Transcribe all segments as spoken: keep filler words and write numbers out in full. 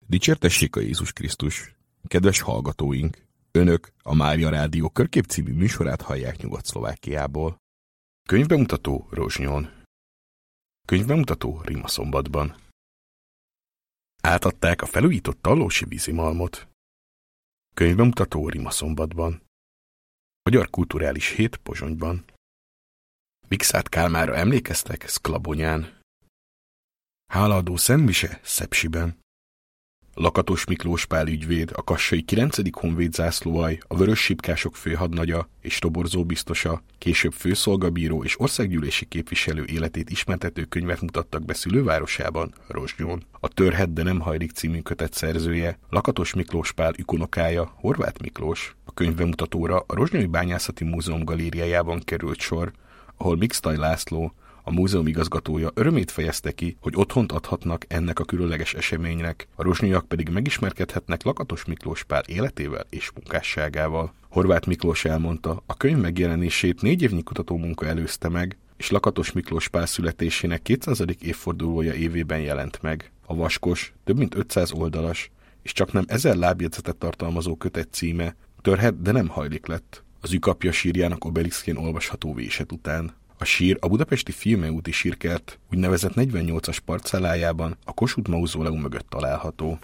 Dicsértessék a Jézus Krisztus! Kedves hallgatóink! Önök a Mária Rádió Körkép című műsorát hallják Nyugat-Szlovákiából. Könyvbemutató Rozsnyon. Könyvbemutató Rimaszombatban. Átadták a felújított Tallósi vízimalmot. Könyvbemutató Rimaszombatban. Magyar Kulturális Hét Pozsonyban. Vikszát Kálmánra emlékeztek Szklabonyán. Hálaadó Szentmise Szepsiben. Lakatos Miklós Pál ügyvéd, a kassai kilencedik honvéd zászlóalj, a vörös sípkások főhadnagya és toborzó biztosa, később főszolgabíró és országgyűlési képviselő életét ismertető könyvet mutattak be szülővárosában, Rozsnyon. A Törhet, de nem hajlik című kötet szerzője, Lakatos Miklós Pál ükunokája, Horváth Miklós. A könyvbemutatóra a Rozsnyoi Bányászati Múzeum galériájában került sor, ahol Mixtaj László, a múzeum igazgatója örömét fejezte ki, hogy otthont adhatnak ennek a különleges eseménynek, a rozsnyaiak pedig megismerkedhetnek Lakatos Miklós Pál életével és munkásságával. Horváth Miklós elmondta, a könyv megjelenését négy évnyi kutatómunka előzte meg, és Lakatos Miklós Pál születésének kétszázadik évfordulója évében jelent meg. A vaskos, több mint ötszáz oldalas, és csaknem ezer lábjegyzetet tartalmazó kötet címe Törhet, de nem hajlik lett, az ükapja sírjának obeliszkén olvasható véset után. A sír a budapesti Fiume úti sírkert úgynevezett negyvennyolcas parcellájában a Kossuth mauzóleum mögött található.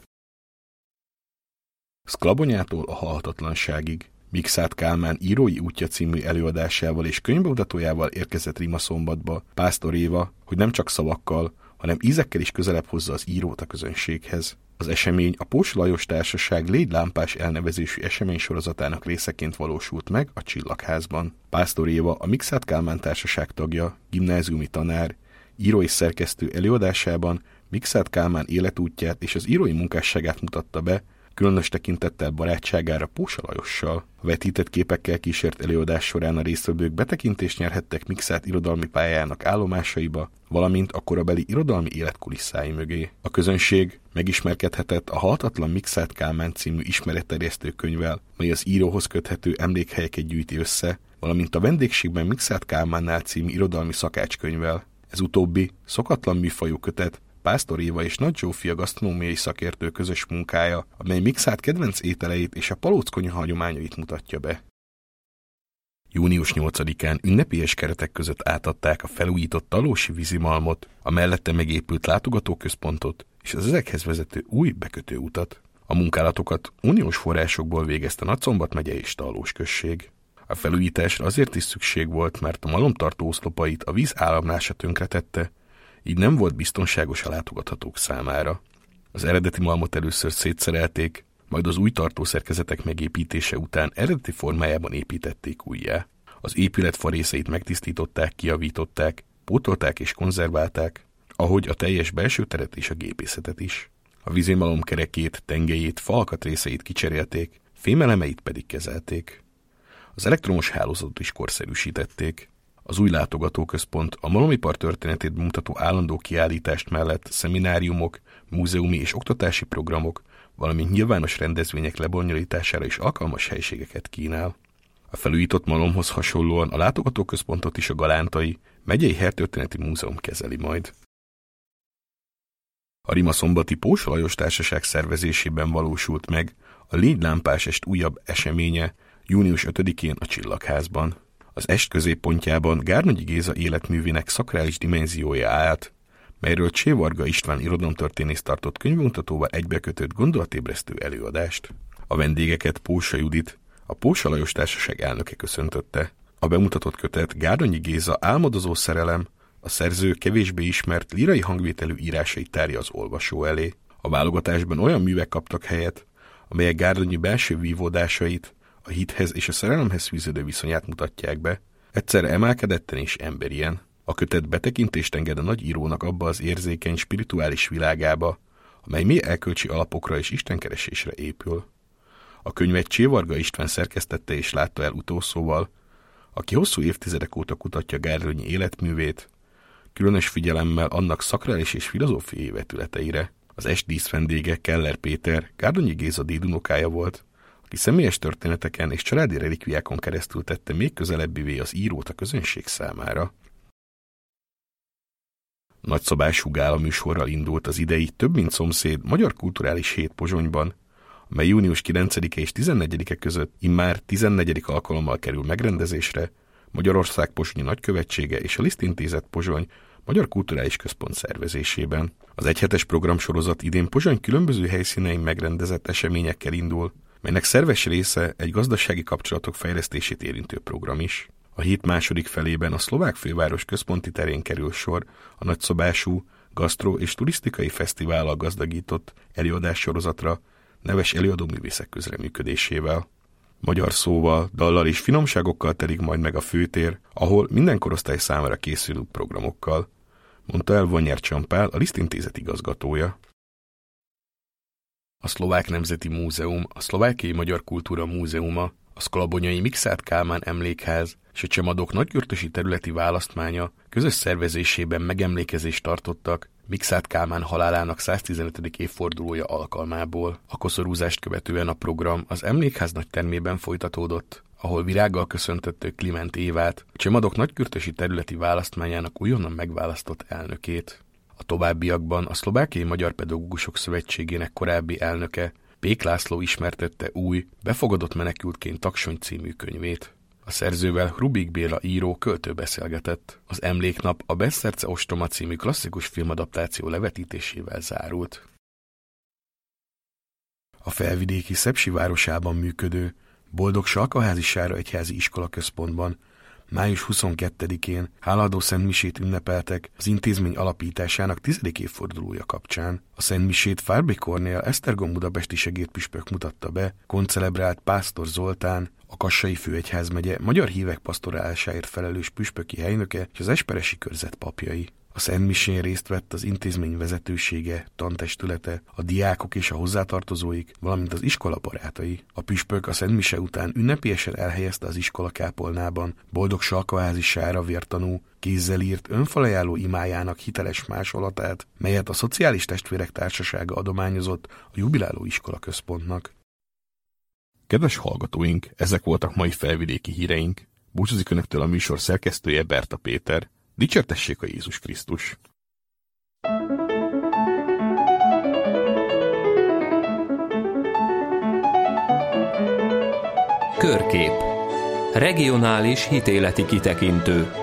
Szklabonyától a halhatatlanságig. Vikszát Kálmán írói útja című előadásával és könyvbemutatójával érkezett Rimaszombatba Pásztor Éva, hogy nem csak szavakkal, hanem ízekkel is közelebb hozza az írót a közönséghez. Az esemény a Pósa Lajos Társaság Légy Lámpás elnevezésű eseménysorozatának részeként valósult meg a Csillagházban. Pásztor Éva, a Vikszát Kálmán Társaság tagja, gimnáziumi tanár, író és szerkesztő előadásában Vikszát Kálmán életútját és az írói munkásságát mutatta be, különös tekintettel barátságára Pósa Lajossal. A vetített képekkel kísért előadás során a résztvevők betekintést nyerhettek Vikszát irodalmi pályájának állomásaiba, valamint a korabeli irodalmi életkulisszái mögé. A közönség megismerkedhetett a Halhatatlan Vikszát Kálmán című ismeretterjesztő könyvvel, mely az íróhoz köthető emlékhelyeket gyűjti össze, valamint a Vendégségben Vikszát Kálmánnál című irodalmi szakácskönyvvel. Ez utóbbi szokatlan műfajú kötet Pásztor Éva és Nagy Zsófia gasztronómiai szakértő közös munkája, amely Vikszát kedvenc ételeit és a palóckonyha hagyományait mutatja be. június nyolcadikán ünnepélyes keretek között átadták a felújított Tallósi vízimalmot, a mellette megépült látogatóközpontot és az ezekhez vezető új bekötőutat. A munkálatokat uniós forrásokból végezte Nagyszombat megye és Tallós község. A felújításra azért is szükség volt, mert a malomtartó oszlopait a víz áramlása tönkretette, így nem volt biztonságos a látogathatók számára. Az eredeti malmot először szétszerelték, majd az új tartószerkezetek megépítése után eredeti formájában építették újjá. Az épület fa részeit megtisztították, kijavították, pótolták és konzerválták, ahogy a teljes belső teret és a gépészetet is. A vízimalom kerekét, tengelyét, fa alkatrészeit kicserélték, fémelemeit pedig kezelték. Az elektromos hálózatot is korszerűsítették. Az új látogatóközpont a malomipar történetét bemutató állandó kiállítást mellett szemináriumok, múzeumi és oktatási programok, valamint nyilvános rendezvények lebonyolítására is alkalmas helységeket kínál. A felújított malomhoz hasonlóan a látogatóközpontot is a Galántai Megyei Hertörténeti Múzeum kezeli majd. A rimaszombati Pósa Lajos Társaság szervezésében valósult meg a Légy Lámpás est újabb eseménye június ötödikén a Csillagházban. Az est középpontjában Gárnagyi Géza életművének szakrális dimenziója állt, melyről Csévarga István irodalomtörténész tartott könyvbemutatóval egybekötött gondolatébresztő előadást. A vendégeket Pósa Judit, a Pósa Lajos Társaság elnöke köszöntötte. A bemutatott kötet Gárnagyi Géza álmodozó szerelem, a szerző kevésbé ismert lírai hangvételű írásait tárja az olvasó elé. A válogatásban olyan művek kaptak helyet, amelyek Gárnagyi belső vívódásait, a hithez és a szerelemhez fűződő viszonyát mutatják be, egyszerre emelkedetten és emberien. A kötet betekintést enged a nagy írónak abba az érzékeny, spirituális világába, amely mély elkölcsi alapokra és istenkeresésre épül. A könyvet Csévarga István szerkesztette és látta el utószóval, aki hosszú évtizedek óta kutatja Gárnagyi életművét, különös figyelemmel annak szakrális és filozófiai vetületeire. Az est díszvendége Keller Péter, Gárnagyi Géza dédunokája volt, aki személyes történeteken és családi relikviákon keresztül tette még közelebbivé az írót a közönség számára. Nagyszabású gála műsorral indult az idei több mint szomszéd Magyar Kulturális Hét Pozsonyban, amely június kilencedike és tizennegyedike között immár tizennegyedik alkalommal kerül megrendezésre Magyarország Pozsonyi Nagykövetsége és a Liszt Intézet Pozsony Magyar Kulturális Központ szervezésében. Az egyhetes programsorozat idén Pozsony különböző helyszínein megrendezett eseményekkel indul, melynek szerves része egy gazdasági kapcsolatok fejlesztését érintő program is. A hét második felében a szlovák főváros központi terén kerül sor a nagyszabású gasztro- és turisztikai fesztivállal gazdagított előadássorozatra, neves előadóművészek közreműködésével. Magyar szóval, dallal és finomságokkal telik majd meg a főtér, ahol minden korosztály számára készülő programokkal, mondta el Vonyer Csampál, a Liszt Intézet igazgatója. A Szlovák Nemzeti Múzeum, a Szlovákiai Magyar Kultúra Múzeuma, a szkolabonyai Mikszáth Kálmán Emlékház és a Csemadok nagykürtösi területi választmánya közös szervezésében megemlékezést tartottak Mikszáth Kálmán halálának száztizenötödik évfordulója alkalmából. A koszorúzást követően a program az Emlékház nagytermében folytatódott, ahol virággal köszöntötték Kliment Évát, a Csemadok nagykürtösi területi választmányának újonnan megválasztott elnökét. A továbbiakban a Szlovákiai Magyar Pedagógusok Szövetségének korábbi elnöke, Pék László ismertette új, Befogadott menekültként Taksony című könyvét. A szerzővel Rubik Béla író költő beszélgetett. Az emléknap a Beszterce ostoma című klasszikus filmadaptáció levetítésével zárult. A felvidéki Szepsi városában működő Boldog Salkaházi Sára egyházi iskola központban május huszonkettedikén hálaadó szentmisét ünnepeltek az intézmény alapításának tizedik évfordulója kapcsán. A szentmisét Fárbry Kornél Esztergom budapesti segédpüspök mutatta be, koncelebrált Pásztor Zoltán, a Kassai főegyházmegye magyar hívek pasztorálásáért felelős püspöki helynöke és az esperesi körzet papjai. A szentmisén részt vett az intézmény vezetősége, tantestülete, a diákok és a hozzátartozóik, valamint az iskola barátai. A püspök a szentmise után ünnepélyesen elhelyezte az iskola kápolnában Boldog Salkaházi Sára vértanú, kézzel írt önfelajánló imájának hiteles másolatát, melyet a Szociális Testvérek Társasága adományozott a jubiláló iskola központnak. Kedves hallgatóink, ezek voltak mai felvidéki híreink. Búcsúzik önöktől a műsor szerkesztője, Berta Péter. Dicsértessék a Jézus Krisztus! Körkép. Regionális hitéleti kitekintő.